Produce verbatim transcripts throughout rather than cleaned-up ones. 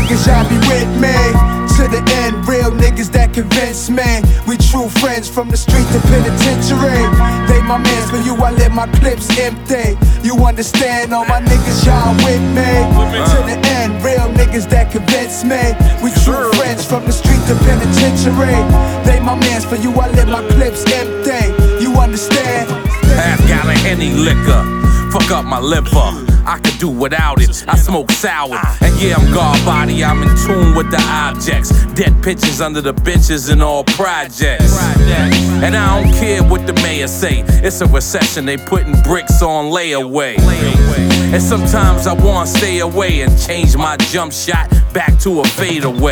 niggas, y'all be with me to the end, real niggas that convince me we true friends from the street to penitentiary. They my mans, for you I let my clips empty. You understand, all my niggas, y'all with me to the end, real niggas that convince me we true friends from the street to penitentiary. They my mans, for you I let my clips empty. You understand? Half gallon Henny liquor, fuck up my liver. I could do without it, I smoke sour. And yeah, I'm guard body, I'm in tune with the objects. Dead pitches under the benches in all projects. And I don't care what the mayor say, it's a recession, they putting bricks on layaway. And sometimes I wanna stay away and change my jump shot back to a fadeaway.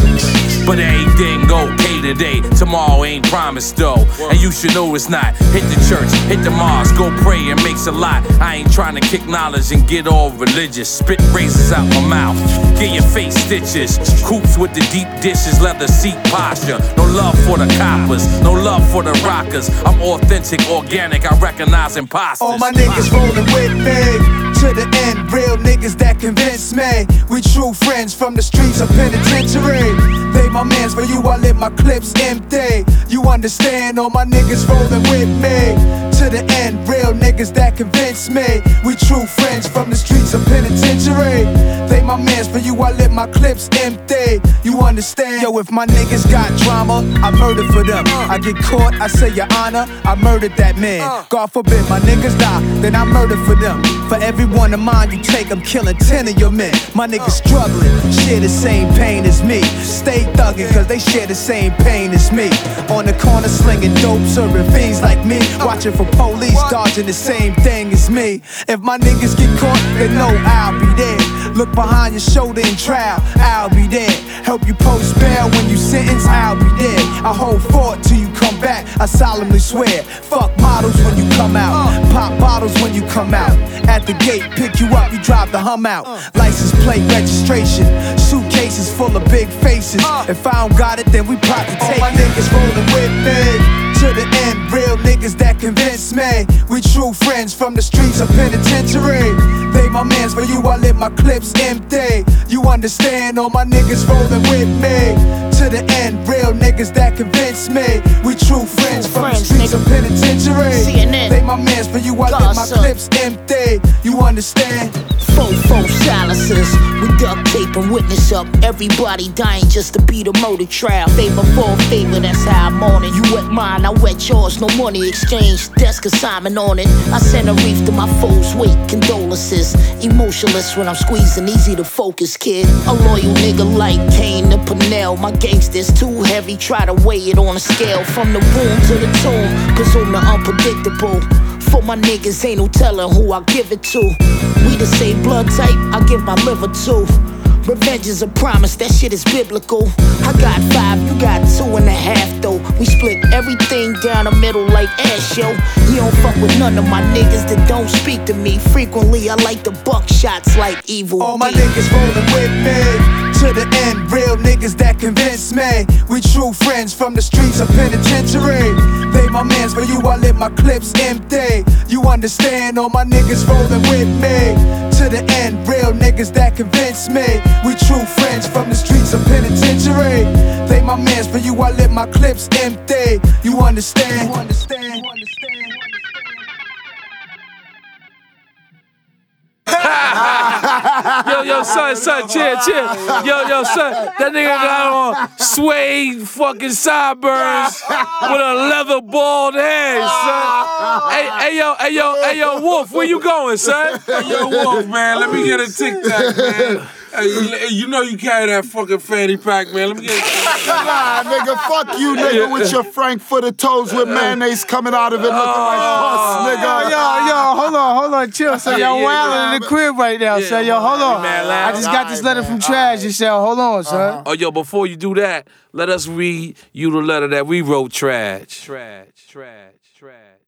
But everything okay today, tomorrow ain't promised though. And you should know it's not. Hit the church, hit the mosque, go pray, it makes a lot. I ain't trying to kick knowledge and get all religious. Spit razors out my mouth, get your face stitches. Coops with the deep dishes, leather seat posture. No love for the coppers, no love for the rockers. I'm authentic, organic, I recognize imposters. All my niggas rolling with me to the end, real niggas that convince me we true friends from the streets of penitentiary. They my mans, for you I let my clips empty. You understand, all my niggas rolling with me to the end, real niggas that convince me we true friends from the streets of penitentiary. They my mans, for you I let my clips empty. You understand? Yo, if my niggas got drama, I murder for them. I get caught, I say your honor, I murdered that man. God forbid my niggas die, then I murder for them. For every one of mine you take, I'm killing ten of your men. My niggas struggling, share the same pain as me. Stay thuggin' cause they share the same pain as me. On the corner slinging dope, serving fiends like me. Watching for police, dodging the same thing as me. If my niggas get caught, they know I'll be there. Look behind your shoulder in trial, I'll be there. Help you post bail when you sentence, I'll be there. I hold fort till you come back, I solemnly swear. Fuck models when you come out, pop bottles when you come out. At the gate, pick you up, you drive the hum out. License plate registration, suitcases full of big faces. If I don't got it, then we plot to take. All my niggas rolling with me to the end, real niggas that convince me we true friends from the streets of penitentiary. They my mans, for you I let my clips empty. You understand, all my niggas rolling with me to the end, real niggas that convince me we true friends from the streets of penitentiary. They my mans, for you I let my clips empty. You understand? Fofo silencers, we duct tape and witness up. Everybody dying just to beat a murder trial. Favor for favor, that's how I'm on it. You wet mine, I wet yours, no money exchange. Desk assignment on it. I send a reef to my foes, wait, condolences. Emotionless when I'm squeezing, easy to focus, kid. A loyal nigga like Kane to Pernell. My gangsters too heavy, try to weigh it on a scale. From the womb to the tomb, presume the unpredictable. For my niggas, ain't no telling who I give it to. We the same blood type, I give my liver to. Revenge is a promise, that shit is biblical. I got five, you got two and a half though. We split everything down the middle like ash, yo. You don't fuck with none of my niggas that don't speak to me. Frequently, I like the buck shots like evil. All my niggas rolling with me to the end, real niggas that convince me we true friends from the streets of penitentiary. They my mans, for you I let my clips empty. You understand, all my niggas rolling with me to the end, real niggas that convince me we true friends from the streets of penitentiary. They my mans, for you I let my clips empty. You understand? You understand? You understand? Yo, yo, son, son, chill, chill. Yo, yo, son, that nigga got on suede fucking sideburns with a leather bald head, son. Hey, hey, yo, hey, yo, hey, yo, Wolf, where you going, son? Hey, yo, Wolf, man, let me get a tic tac, man. Hey, you, you know you carry that fucking fanny pack, man. Let me get a Nah, nigga, fuck you, nigga, with your Frankfurter toes with mayonnaise coming out of it looking like pus, nigga. Yo, yo, hold on, hold on, chill, son. Y'all yeah, wildin' yeah. in the crib right now, Yeah, son. Yo, hold on. man, I just got this letter from Trash, you said, hold on, son. Oh, yo, before you do that, let us read you the letter that we wrote, Trash. Trash, trash, trash.